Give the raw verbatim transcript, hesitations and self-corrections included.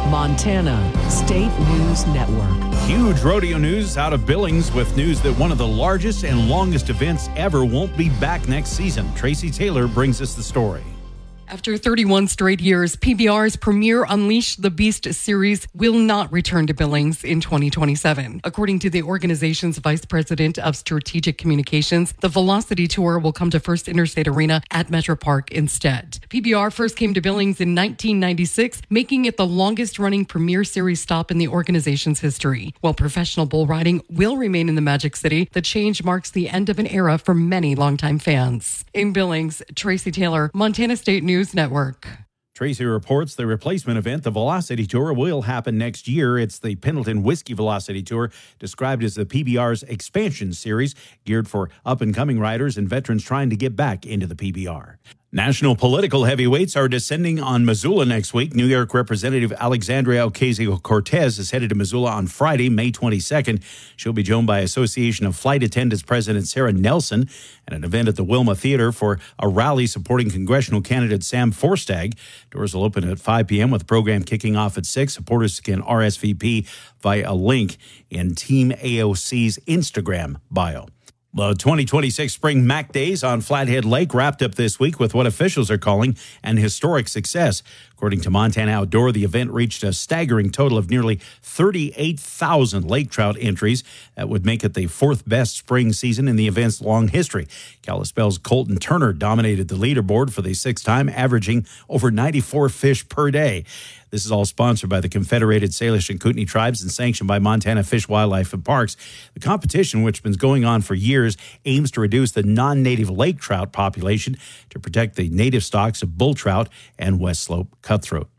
Montana State News Network. Huge rodeo news out of Billings with news that one of the largest and longest events ever won't be back next season. Tracy Taylor brings us the story. After thirty-one straight years, P B R's premier Unleash the Beast series will not return to Billings in twenty twenty-seven. According to the organization's vice president of strategic communications, the Velocity Tour will come to First Interstate Arena at Metro Park instead. P B R first came to Billings in nineteen ninety-six, making it the longest-running premier series stop in the organization's history. While professional bull riding will remain in the Magic City, the change marks the end of an era for many longtime fans. In Billings, Tracy Taylor, Montana State News Network. Tracy reports the replacement event, the Velocity Tour, will happen next year. It's the Pendleton Whiskey Velocity Tour, described as the P B R's expansion series, geared for up-and-coming riders and veterans trying to get back into the P B R. National political heavyweights are descending on Missoula next week. New York Representative Alexandria Ocasio-Cortez is headed to Missoula on Friday, May twenty-second. She'll be joined by Association of Flight Attendants President Sarah Nelson at an event at the Wilma Theater for a rally supporting congressional candidate Sam Forstag. Doors will open at five p.m. with the program kicking off at six. Supporters can R S V P via a link in Team A O C's Instagram bio. The twenty twenty-six Spring Mac Days on Flathead Lake wrapped up this week with what officials are calling an historic success. According to Montana Outdoor, the event reached a staggering total of nearly thirty-eight thousand lake trout entries. That would make it the fourth best spring season in the event's long history. Kalispell's Colton Turner dominated the leaderboard for the sixth time, averaging over ninety-four fish per day. This is all sponsored by the Confederated Salish and Kootenai Tribes and sanctioned by Montana Fish, Wildlife, and Parks. The competition, which has been going on for years, aims to reduce the non-native lake trout population to protect the native stocks of bull trout and West Slope cutthroat.